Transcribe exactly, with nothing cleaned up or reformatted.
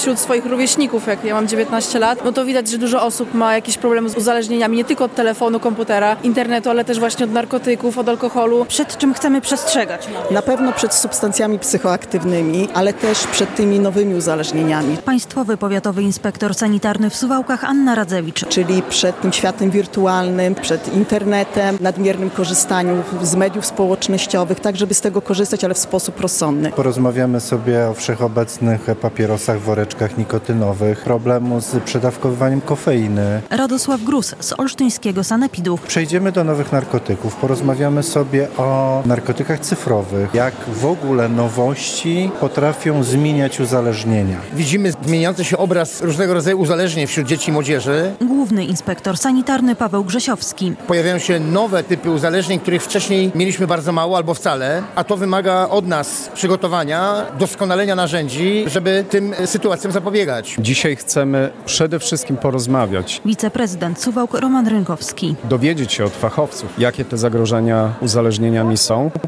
wśród swoich rówieśników, jak ja mam dziewiętnaście lat, no to widać, że dużo osób ma jakieś problemy z uzależnieniami, nie tylko od telefonu, komputera, internetu, ale też właśnie od narkotyków, od alkoholu. Przed czym chcemy przestrzegać? Na pewno przed substancjami psychoaktywnymi, ale też przed tymi nowymi uzależnieniami. Państwowy Powiatowy Inspektor Sanitarny w Suwałkach Anna Radzewicz. Czyli przed tym światem wirtualnym, przed internetem, nadmiernym korzystaniu z mediów społecznościowych, tak żeby z tego korzystać, ale w sposób rozsądny. Porozmawiamy sobie o wszechobecnych papierosach, woreczkach nikotynowych, problemu z przedawkowywaniem kofeiny. Radosław Grus z olsztyńskiego Sanepidu. Przejdziemy do nowych narkotyków, porozmawiamy sobie o narkotykach cyfrowych, jak w ogóle nowości potrafią zmieniać uzależnienia. Widzimy zmieniający się obraz różnego rodzaju uzależnień wśród dzieci i młodzieży. Główny Inspektor Sanitarny Paweł Grzesiowski. Pojawiają się nowe typy uzależnień, których wcześniej mieliśmy bardzo mało albo wcale, a to wymaga od nas przygotowania, doskonalenia narzędzi, żeby tym sytuacjom zapobiegać. Dzisiaj chcemy przede wszystkim porozmawiać. Wiceprezydent Suwałk Roman Rynkowski. Dowiedzieć się od fachowców, jakie te zagrożenia uzależnieniami są.